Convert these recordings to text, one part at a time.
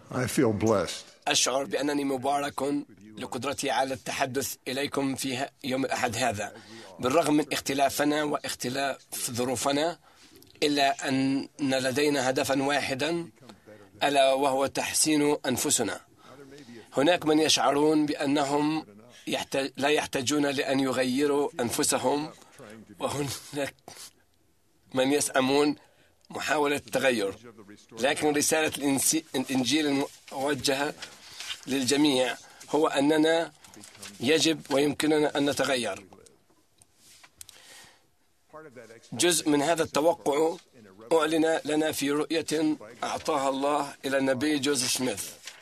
I feel blessed أشعر بأنني مبارك لقدرتي على التحدث إليكم في يوم الأحد هذا، بالرغم من اختلافنا واختلاف ظروفنا، إلا أن لدينا هدفا واحدا، ألا وهو تحسين أنفسنا. هناك من يشعرون بأنهم لا يحتاجون لأن يغيروا أنفسهم، وهناك من يسأمون محاولة التغير، لكن رسالة الإنجيل الموجهة للجميع هو أننا يجب ويمكننا أن نتغير. جزء من هذا التوقع أعلن لنا في رؤية أعطاها الله إلى النبي جوزيف سميث،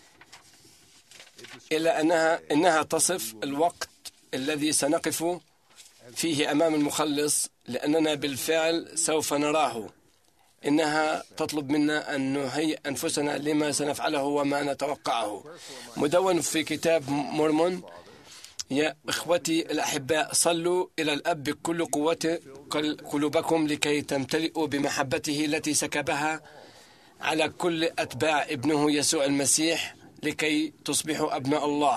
إلا إنها تصف الوقت الذي سنقف فيه أمام المخلص، لأننا بالفعل سوف نراه. إنها تطلب منا أن نهيئ أنفسنا لما سنفعله وما نتوقعه. مدون في كتاب مورمون: يا إخوتي الأحباء، صلوا إلى الأب بكل قلوبكم لكي تمتلئوا بمحبته التي سكبها على كل أتباع ابنه يسوع المسيح، لكي تصبحوا أبناء الله.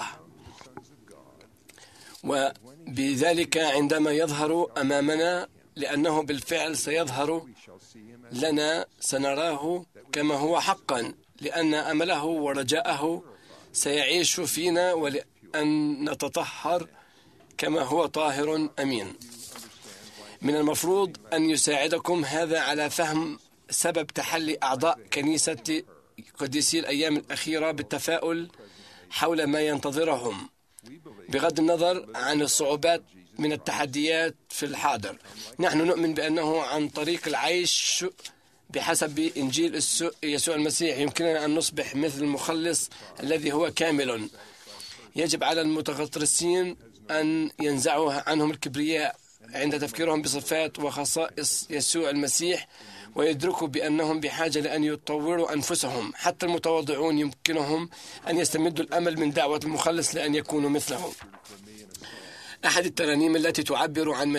وبذلك عندما يظهر أمامنا، لأنه بالفعل سيظهر لنا، سنراه كما هو حقا، لأن أمله ورجاءه سيعيش فينا، ولأن نتطهر كما هو طاهر أمين. من المفروض أن يساعدكم هذا على فهم سبب تحلي أعضاء كنيسة قديسي الأيام الأخيرة بالتفاؤل حول ما ينتظرهم، بغض النظر عن الصعوبات من التحديات في الحاضر. نحن نؤمن بأنه عن طريق العيش بحسب إنجيل يسوع المسيح يمكننا أن نصبح مثل المخلص الذي هو كامل. يجب على المتغطرسين أن ينزعوا عنهم الكبرياء عند تفكيرهم بصفات وخصائص يسوع المسيح، ويدركوا بأنهم بحاجة لأن يطوروا أنفسهم. حتى المتواضعون يمكنهم أن يستمدوا الأمل من دعوة المخلص لأن يكونوا مثله. أحد الترانيم التي تعبر عن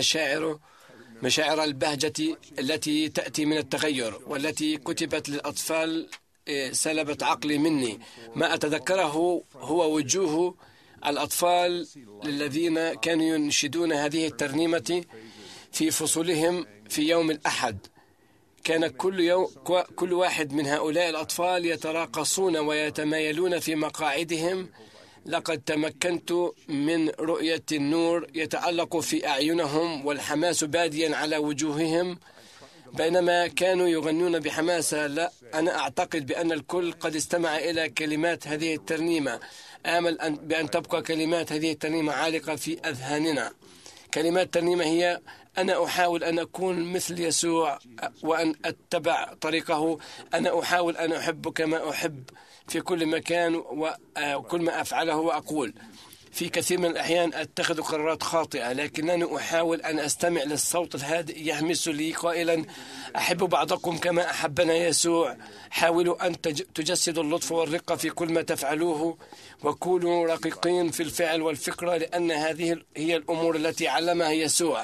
مشاعر البهجة التي تأتي من التغير، والتي كتبت للأطفال، سلبت عقلي مني. ما أتذكره هو وجوه الأطفال الذين كانوا ينشدون هذه الترنيمة في فصولهم في يوم الأحد. كان كل واحد من هؤلاء الأطفال يتراقصون ويتمايلون في مقاعدهم. لقد تمكنت من رؤية النور يتعلق في أعينهم والحماس باديا على وجوههم بينما كانوا يغنون بحماسة. لا، أنا أعتقد بأن الكل قد استمع إلى كلمات هذه الترنيمة. آمل بأن تبقى كلمات هذه الترنيمة عالقة في أذهاننا. كلمات الترنيمة هي: أنا أحاول أن أكون مثل يسوع وأن أتبع طريقه. أنا أحاول أن أحب كما أحب في كل مكان، وكل ما أفعله وأقول. في كثير من الأحيان أتخذ قرارات خاطئة، لكنني أحاول أن أستمع للصوت الهادئ يهمس لي قائلا: أحب بعضكم كما أحبنا يسوع. حاولوا أن تجسدوا اللطف والرقة في كل ما تفعلوه، وكونوا رقيقين في الفعل والفكرة، لأن هذه هي الأمور التي علمها يسوع.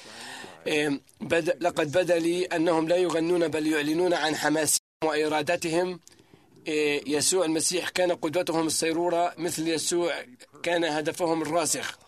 لقد بدا لي أنهم لا يغنون بل يعلنون عن حماسهم وإرادتهم. يسوع المسيح كان قدوتهم الصيرورة، مثل يسوع كان هدفهم الراسخ.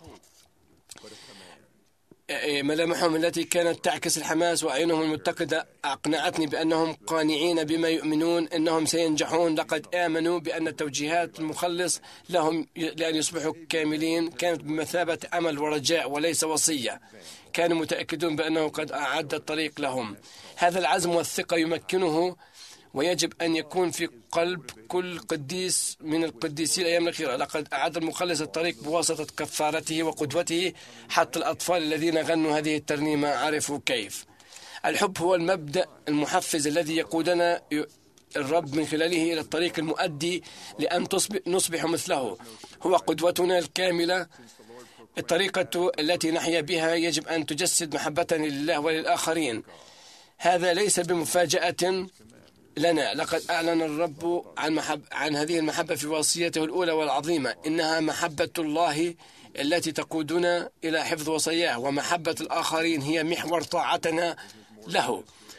ملامحهم التي كانت تعكس الحماس وأعينهم المتقدة أقنعتني بأنهم قانعين بما يؤمنون أنهم سينجحون. لقد آمنوا بأن توجيهات المخلص لهم لأن يصبحوا كاملين كانت بمثابة أمل ورجاء وليس وصية. كانوا متأكدون بأنه قد أعد الطريق لهم. هذا العزم والثقة يمكنه، ويجب أن يكون في قلب كل قديس من القديسين الأيام الأخيرة. لقد أعد المخلص الطريق بواسطة كفارته وقدوته. حتى الأطفال الذين غنوا هذه الترنيمة عرفوا كيف. الحب هو المبدأ المحفز الذي يقودنا الرب من خلاله إلى الطريق المؤدي لأن نصبح مثله. هو قدوتنا الكاملة. الطريقة التي نحيا بها يجب أن تجسد محبتنا لله وللآخرين. هذا ليس بمفاجأة لنا. لقد أعلن الرب عن هذه المحبة في وصيته الأولى والعظيمة: إنها محبة الله التي تقودنا إلى حفظ وصاياه، ومحبة الآخرين هي محور طاعتنا له.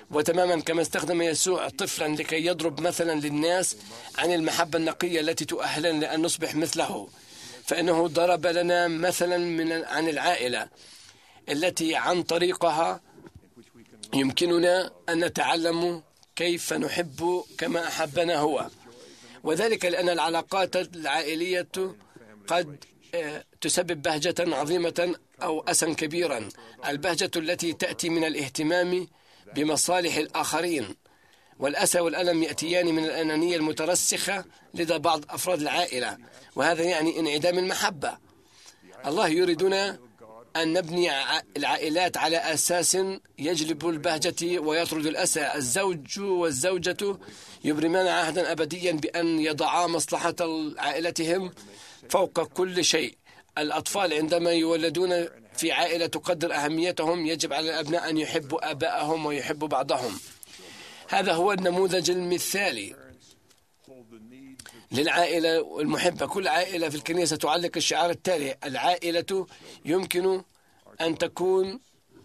وتماما كما استخدم يسوع طفلا لكي يضرب مثلا للناس عن المحبة النقية التي تؤهلنا لأن نصبح مثله، فإنه ضرب لنا مثلا عن العائلة التي عن طريقها يمكننا أن نتعلم كيف نحب كما أحبنا هو، وذلك لأن العلاقات العائلية قد تسبب بهجة عظيمة أو أسا كبيرا. البهجة التي تأتي من الاهتمام بمصالح الآخرين، والأسى والألم يأتيان من الأنانية المترسخة لدى بعض أفراد العائلة، وهذا يعني انعدام المحبة. الله يريدنا أن نبني العائلات على أساس يجلب البهجة ويطرد الأسى. الزوج والزوجة يبرمان عهدا أبديا بأن يضعا مصلحة عائلتهم فوق كل شيء. الأطفال عندما يولدون في عائلة تقدر أهميتهم يجب على الأبناء أن يحبوا آبائهم ويحبوا بعضهم. هذا هو النموذج المثالي للعائلة المحبة. كل عائلة في الكنيسة تعلق الشعار التالي: العائلة يمكن أن تكون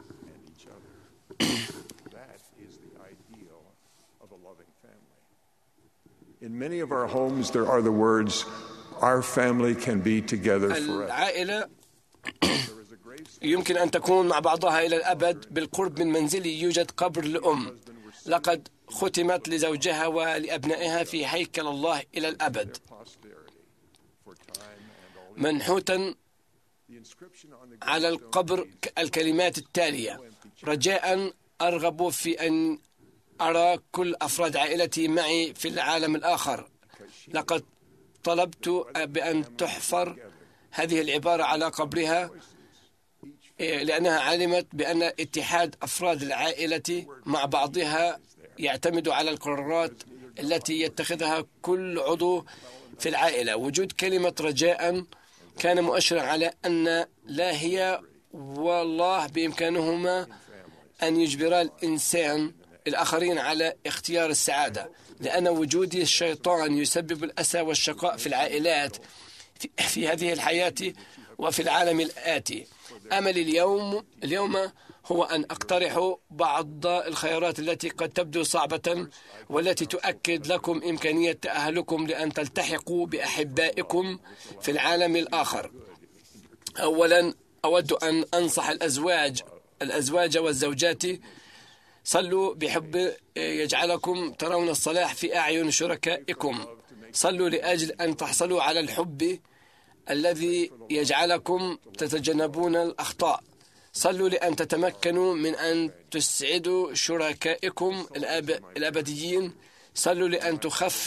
In many of our homes there are the words our family can be together forever. العائلة يمكن أن تكون مع بعضها إلى الأبد. بالقرب من منزلي يوجد قبر الأم لقد ختمت لزوجها ولأبنائها في هيكل الله إلى الأبد، منحوتا على القبر الكلمات التالية: رجاء أرغب في أن أرى كل أفراد عائلتي معي في العالم الآخر. لقد طلبت بأن تحفر هذه العبارة على قبرها لأنها علمت بأن اتحاد أفراد العائلة مع بعضها يعتمد على القرارات التي يتخذها كل عضو في العائلة. وجود كلمة رجاء كان مؤشرا على أن لا هي والله بإمكانهما أن يجبرا الإنسان الآخرين على اختيار السعادة، لأن وجود الشيطان يسبب الأسى والشقاء في العائلات في هذه الحياة وفي العالم الآتي. أمل اليوم هو أن أقترح بعض الخيارات التي قد تبدو صعبة والتي تؤكد لكم إمكانية تأهلكم لأن تلتحقوا بأحبائكم في العالم الآخر. أولا، أود أن أنصح الأزواج والزوجات: صلوا بحب يجعلكم ترون الصلاح في أعين شركائكم. صلوا لأجل أن تحصلوا على الحب الذي يجعلكم تتجنبون الأخطاء. صلوا لأن تتمكنوا من أن تسعدوا شركائكم الأبديين. صلوا لأن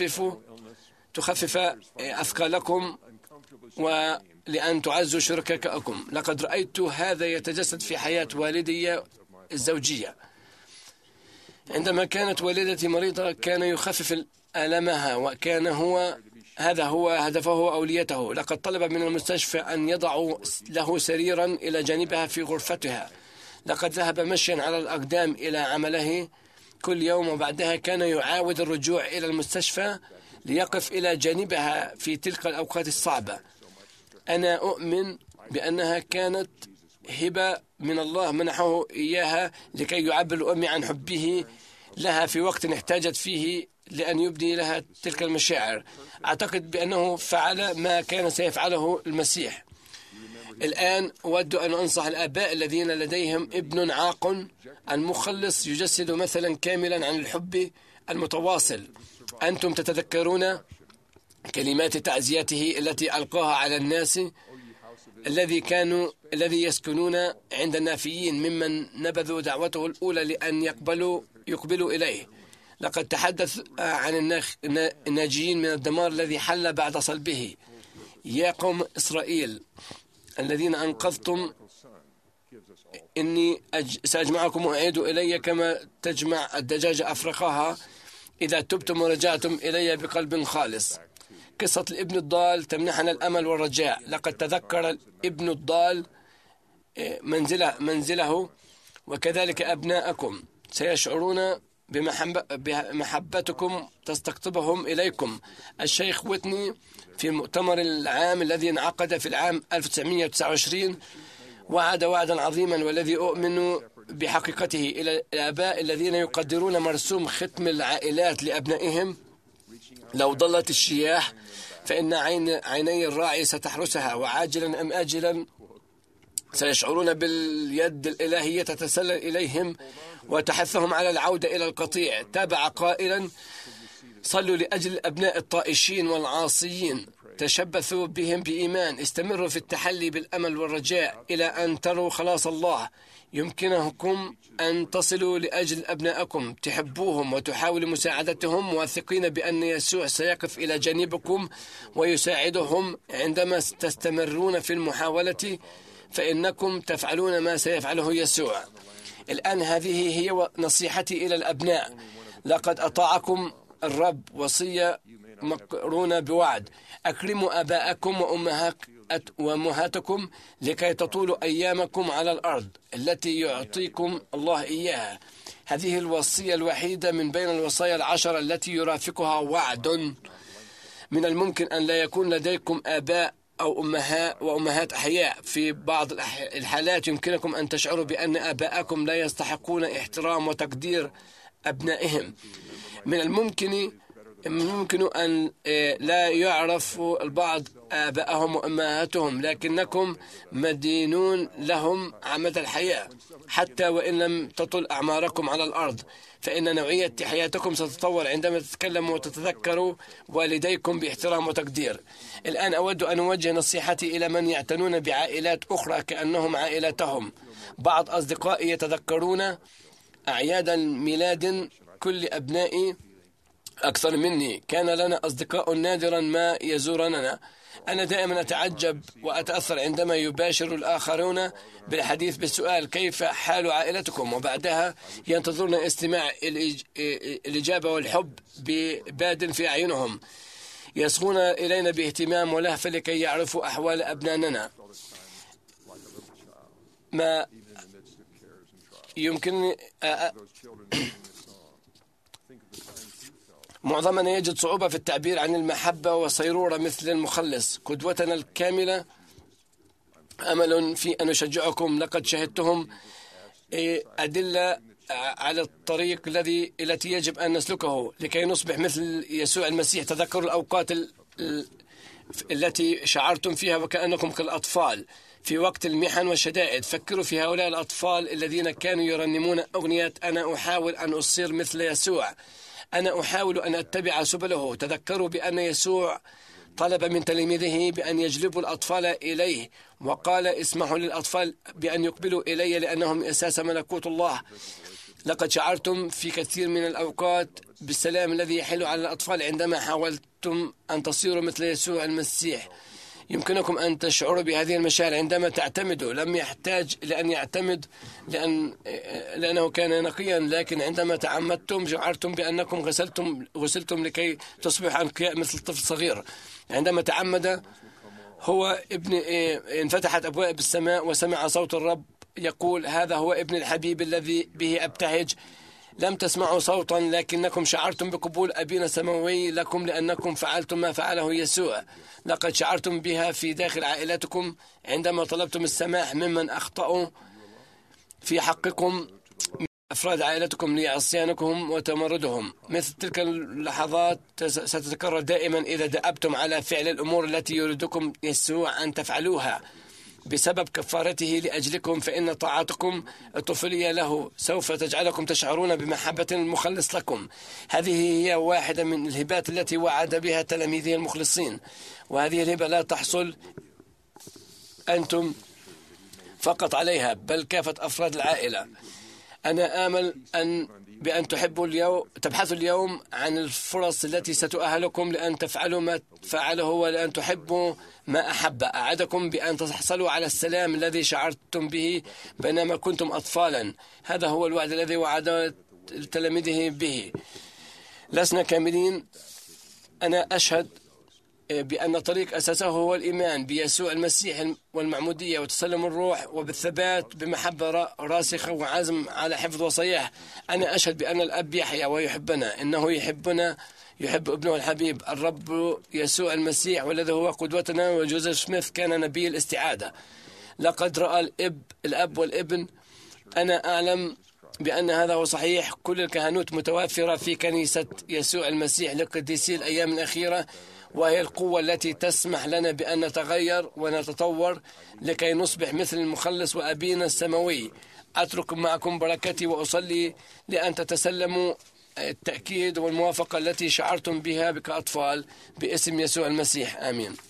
تخفف أثقالكم ولأن تعزوا شركائكم. لقد رأيت هذا يتجسد في حياة والدي الزوجية. عندما كانت والدتي مريضة كان يخفف ألمها، وكان هذا هو هدفه وأوليته. لقد طلب من المستشفى أن يضعوا له سريرا إلى جانبها في غرفتها. لقد ذهب مشيا على الأقدام إلى عمله كل يوم، وبعدها كان يعاود الرجوع إلى المستشفى ليقف إلى جانبها في تلك الأوقات الصعبة. أنا أؤمن بأنها كانت هبة من الله منحه إياها لكي يعبر الأم عن حبه لها في وقت احتاجت فيه لأن يبدي لها تلك المشاعر. أعتقد بأنه فعل ما كان سيفعله المسيح. الآن أود أن أنصح الآباء الذين لديهم ابن عاق. المخلص يجسد مثلا كاملا عن الحب المتواصل. أنتم تتذكرون كلمات تعزيته التي ألقاها على الناس الذي يسكنون عند النافيين ممن نبذوا دعوته الأولى لأن يقبلوا إليه. لقد تحدث عن الناجين من الدمار الذي حل بعد صلبه. يا قوم إسرائيل الذين أنقذتم، إني سأجمعكم وأعيد إلي كما تجمع الدجاجة أفرخها إذا تبتم ورجعتم إلي بقلب خالص. قصة الابن الضال تمنحنا الأمل والرجاء. لقد تذكر الابن الضال منزله، وكذلك أبناءكم سيشعرون بمحبتكم تستقطبهم إليكم. الشيخ ويتني في المؤتمر العام الذي انعقد في العام 1929 وعد وعدا عظيما، والذي أؤمن بحقيقته إلى الآباء الذين يقدرون مرسوم ختم العائلات لأبنائهم. لو ضلت الشياح فإن عيني الراعي ستحرسها، وعاجلا أم آجلا سيشعرون باليد الإلهية تتسلل إليهم وتحثهم على العودة إلى القطيع. تابع قائلا: صلوا لأجل الأبناء الطائشين والعاصيين، تشبثوا بهم بإيمان، استمروا في التحلي بالأمل والرجاء إلى أن تروا خلاص الله. يمكنكم أن تصلوا لأجل أبنائكم، تحبوهم وتحاولوا مساعدتهم، واثقين بأن يسوع سيقف إلى جانبكم ويساعدهم. عندما تستمرون في المحاولة فإنكم تفعلون ما سيفعله يسوع. الآن هذه هي نصيحتي إلى الأبناء: لقد أطاعكم الرب وصية مقرونة بوعد. أكرموا آباءكم وأمهاتكم لكي تطول أيامكم على الأرض التي يعطيكم الله إياها. هذه الوصية الوحيدة من بين الوصايا العشر التي يرافقها وعد. من الممكن أن لا يكون لديكم آباء أو أمهات أحياء. في بعض الحالات يمكنكم أن تشعروا بأن آباءكم لا يستحقون احترام وتقدير أبنائهم. من الممكن أن لا يعرف البعض آباءهم وأمهاتهم، لكنكم مدينون لهم مدى الحياة حتى وإن لم تطل أعماركم على الأرض، فإن نوعية حياتكم ستتطور عندما تتكلموا وتتذكروا والديكم باحترام وتقدير. الآن أود أن أوجه نصيحتي إلى من يعتنون بعائلات أخرى كأنهم عائلتهم. بعض أصدقائي يتذكرون أعياد الميلاد كل أبنائي أكثر مني. كان لنا أصدقاء نادرا ما يزوروننا. أنا دائما أتعجب وأتأثر عندما يباشر الآخرون بالحديث بالسؤال: كيف حال عائلتكم؟ وبعدها ينتظرون استماع الإجابة والحب بباد في أعينهم. يصغون إلينا باهتمام ولهفة لكي يعرفوا أحوال أبنائنا. ما يمكن معظمنا يجد صعوبة في التعبير عن المحبة وصيرورة مثل المخلص قدوتنا الكاملة. أمل في أن أشجعكم. لقد شهدتهم أدلة على الطريق التي يجب أن نسلكه لكي نصبح مثل يسوع المسيح. تذكروا الأوقات التي شعرتم فيها وكأنكم كالأطفال في وقت المحن والشدائد. فكروا في هؤلاء الأطفال الذين كانوا يرنمون أغنية: أنا أحاول أن أصير مثل يسوع، أنا أحاول أن أتبع سبله. تذكروا بأن يسوع طلب من تلاميذه بأن يجلبوا الأطفال إليه، وقال: اسمحوا للأطفال بأن يقبلوا إلي لأنهم أساس ملكوت الله. لقد شعرتم في كثير من الأوقات بالسلام الذي يحل على الأطفال عندما حاولتم أن تصيروا مثل يسوع المسيح. يمكنكم أن تشعروا بهذه المشاعر عندما تعتمدوا. لم يحتاج لأن يعتمد لأنه كان نقيا، لكن عندما تعمدتم شعرتم بأنكم غسلتم لكي تصبحوا أنقياء مثل طفل صغير. عندما تعمد هو ابن انفتحت أبواب السماء وسمع صوت الرب يقول: هذا هو ابن الحبيب الذي به أبتهج. لم تسمعوا صوتا، لكنكم شعرتم بقبول أبينا السماوي لكم لأنكم فعلتم ما فعله يسوع. لقد شعرتم بها في داخل عائلتكم عندما طلبتم السماح ممن أخطأوا في حقكم من أفراد عائلتكم لعصيانكم وتمردهم. مثل تلك اللحظات ستتكرر دائما إذا دأبتم على فعل الأمور التي يريدكم يسوع أن تفعلوها بسبب كفارته لأجلكم، فإن طاعتكم الطفولية له سوف تجعلكم تشعرون بمحبة المخلص لكم. هذه هي واحدة من الهبات التي وعد بها تلاميذه المخلصين، وهذه الهبة لا تحصل أنتم فقط عليها بل كافة أفراد العائلة. أنا آمل بأن تبحثوا اليوم عن الفرص التي ستؤهلكم لأن تفعلوا ما فعله ولأن تحبوا ما أحب. أعدكم بأن تحصلوا على السلام الذي شعرتم به بينما كنتم أطفالا. هذا هو الوعد الذي وعد تلاميذه به. لسنا كاملين. أنا أشهد بأن طريق أساسه هو الإيمان بيسوع المسيح والمعمودية وتسلم الروح وبالثبات بمحبة راسخة وعزم على حفظ وصاياه. أنا أشهد بأن الأب يحيى ويحبنا، إنه يحبنا، يحب ابنه الحبيب الرب يسوع المسيح والذي هو قدوتنا. وجوزيف سميث كان نبي الاستعادة. لقد رأى الأب والابن أنا أعلم بأن هذا هو صحيح. كل الكهنوت متوافرة في كنيسة يسوع المسيح لقديسي الأيام الأخيرة، وهي القوة التي تسمح لنا بأن نتغير ونتطور لكي نصبح مثل المخلص وأبينا السماوي. أترك معكم بركتي وأصلي لأن تتسلموا التأكيد والموافقة التي شعرتم بها كأطفال باسم يسوع المسيح. آمين.